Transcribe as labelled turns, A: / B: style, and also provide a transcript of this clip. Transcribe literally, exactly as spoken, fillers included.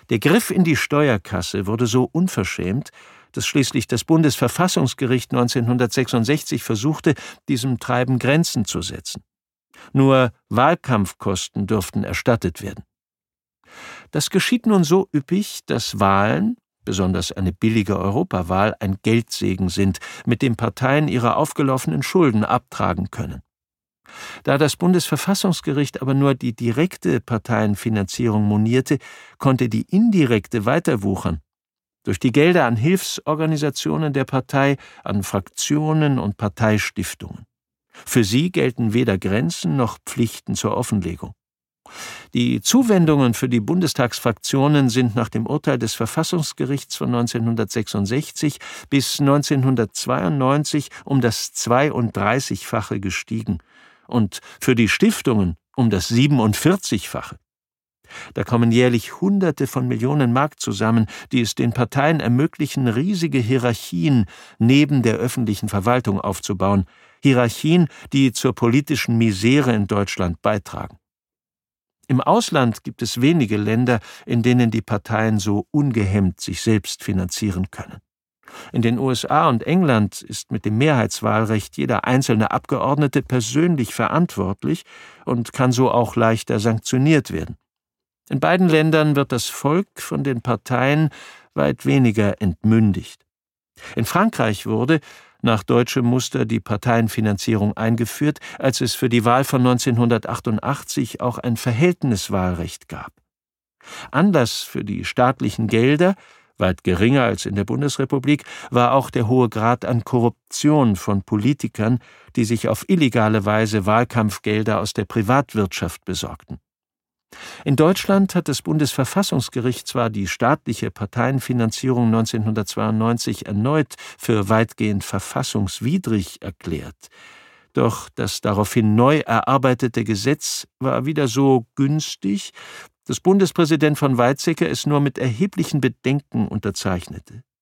A: Der Griff in die Steuerkasse wurde so unverschämt, dass schließlich das Bundesverfassungsgericht neunzehnhundertsechsundsechzig versuchte, diesem Treiben Grenzen zu setzen. Nur Wahlkampfkosten dürften erstattet werden. Das geschieht nun so üppig, dass Wahlen, besonders eine billige Europawahl, ein Geldsegen sind, mit dem Parteien ihre aufgelaufenen Schulden abtragen können. Da das Bundesverfassungsgericht aber nur die direkte Parteienfinanzierung monierte, konnte die indirekte weiter wuchern. Durch die Gelder an Hilfsorganisationen der Partei, an Fraktionen und Parteistiftungen. Für sie gelten weder Grenzen noch Pflichten zur Offenlegung. Die Zuwendungen für die Bundestagsfraktionen sind nach dem Urteil des Verfassungsgerichts von neunzehnhundertsechsundsechzig bis neunzehnhundertzweiundneunzig um das zweiunddreißigfache gestiegen und für die Stiftungen um das siebenundvierzigfache. Da kommen jährlich Hunderte von Millionen Mark zusammen, die es den Parteien ermöglichen, riesige Hierarchien neben der öffentlichen Verwaltung aufzubauen, Hierarchien, die zur politischen Misere in Deutschland beitragen. Im Ausland gibt es wenige Länder, in denen die Parteien so ungehemmt sich selbst finanzieren können. In den U S A und England ist mit dem Mehrheitswahlrecht jeder einzelne Abgeordnete persönlich verantwortlich und kann so auch leichter sanktioniert werden. In beiden Ländern wird das Volk von den Parteien weit weniger entmündigt. In Frankreich wurde, nach deutschem Muster, die Parteienfinanzierung eingeführt, als es für die Wahl von neunzehnhundertachtundachtzig auch ein Verhältniswahlrecht gab. Anlass für die staatlichen Gelder, weit geringer als in der Bundesrepublik, war auch der hohe Grad an Korruption von Politikern, die sich auf illegale Weise Wahlkampfgelder aus der Privatwirtschaft besorgten. In Deutschland hat das Bundesverfassungsgericht zwar die staatliche Parteienfinanzierung neunzehnhundertzweiundneunzig erneut für weitgehend verfassungswidrig erklärt, doch das daraufhin neu erarbeitete Gesetz war wieder so günstig, dass Bundespräsident von Weizsäcker es nur mit erheblichen Bedenken unterzeichnete.